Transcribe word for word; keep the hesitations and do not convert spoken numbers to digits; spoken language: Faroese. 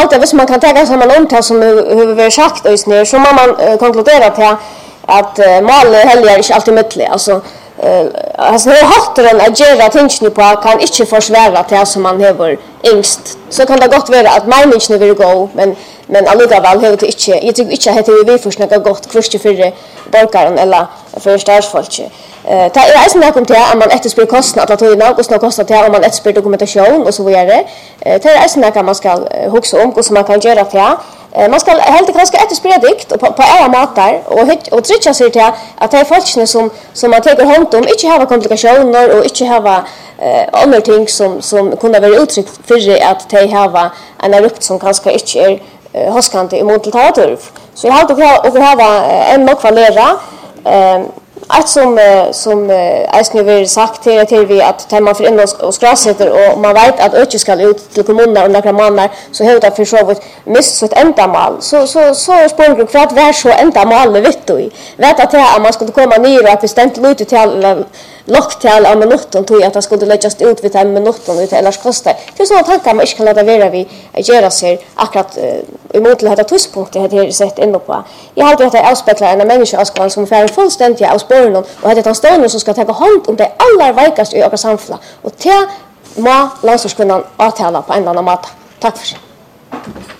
halt att man kan ta samman om det som hur vi sagt och snär så man uh, konkludera till att uh, mål helger inte alltid möjligt alltså Uh, alltså när hatten att göra tingene på kan inte försvära till som man har ängst så kan det gott vara att meningen vill gå men men allikevel har det inte jag tycker inte att det vi får snacka gott kvist för borgaren eller för stadsfolk. Eh ta är det något till att man efterspår kostnad att det något ska kosta till om man efterspår dokumentation och så vidare. Eh det är något man ska huxa om hur man kan göra till. Man ska helt ganska efterspåra dikt och på på alla matar och och trycka sig till att det är folk som som man tar hand om inte har komplikationer och inte har eh andra ting som som kunde vara uttryck för att de har en rupt som kanske inte är eh, hoskande emot litteratur. Så jag har att och ha en nog kvalera eh att som som Eisner vill sagt till till vi att tar man för in och skrassätter och man vet att öke ska ut till kommuner och några månader så har det för så vitt mist så ett ändamål så så så spår för att vara så ändamål vet du vet att det man skulle komma ner och att bestämt lite till locktal av minuten tog att det skulle läggas ut vid en minuten ut eller kostar det är såna tankar man inte kan låta vara vi göra sig akkurat emot det här tuspunkter det har sett ändå på jag har det avspeglar en människa som får fullständigt av spåren och det är den stående som ska ta hand om det allra vikaste i vårt samhälle och det må landslagskunnan avtala på en annan måte. Tack för sig.